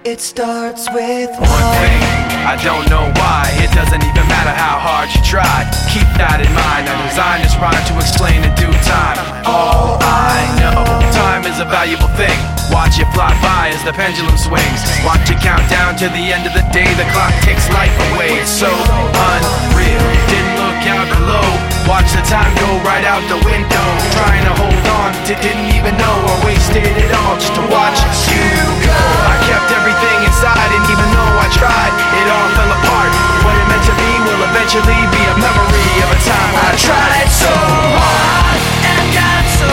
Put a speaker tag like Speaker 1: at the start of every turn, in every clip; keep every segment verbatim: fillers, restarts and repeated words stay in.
Speaker 1: It starts with
Speaker 2: one thing, I don't know why. It doesn't even matter how hard you try. Keep that in mind. I designed this rhyme to explain in due time. All I know, time is a valuable thing. Watch it fly by as the pendulum swings. Watch it count down to the end of the day. The clock takes life away. It's so unreal. Didn't look out below. Watch the time go right out the window. Trying to hold on to didn't even know I wasted it all just to watch you go. I kept everything inside, and even though I tried, it all fell apart. What it meant to be will eventually be a memory of a time when I tried so hard and got so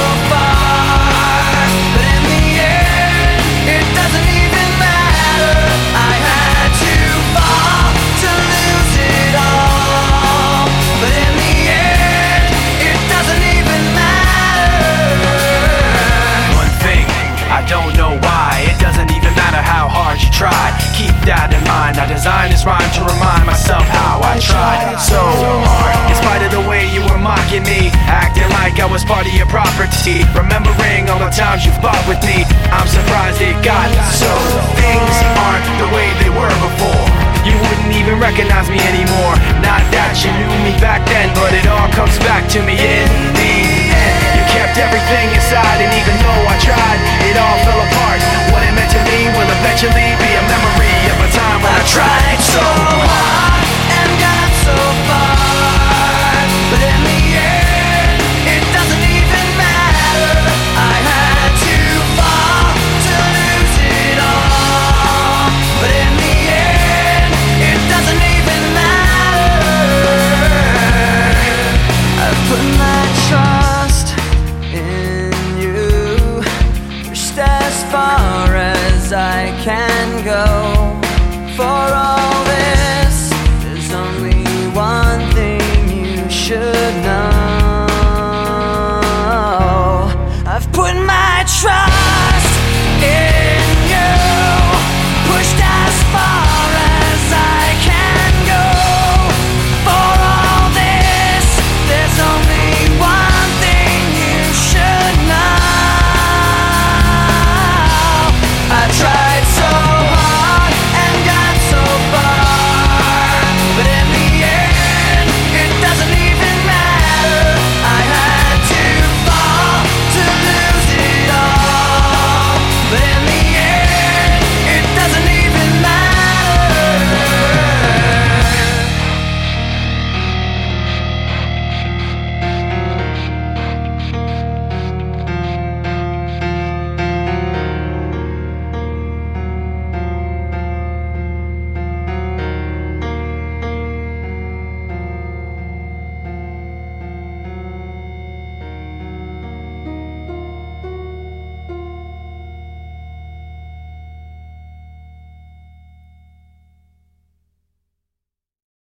Speaker 2: far, but in the end, it doesn't even matter. I had to fall to lose it all, but in the end, it doesn't even matter. One thing, I don't know why. It doesn't even matter how hard you try. Keep that in mind. I designed this rhyme to remind myself how I tried so hard. In spite of the way you were mocking me, acting like I was part of your property, remembering all the times you fought with me, I'm surprised it got so. Things aren't the way they were before. You wouldn't even recognize me anymore. Not that you knew me back then, but it all comes back to me in the end. You kept everything inside, and even though I tried, it all fell apart. What it meant to me will eventually be a memory of a time when I tried so hard and got so far, but in the end, it doesn't even matter. I had to fall to lose it all, but in the end, it doesn't even matter. I've put my trust in you, pushed as far as I can go.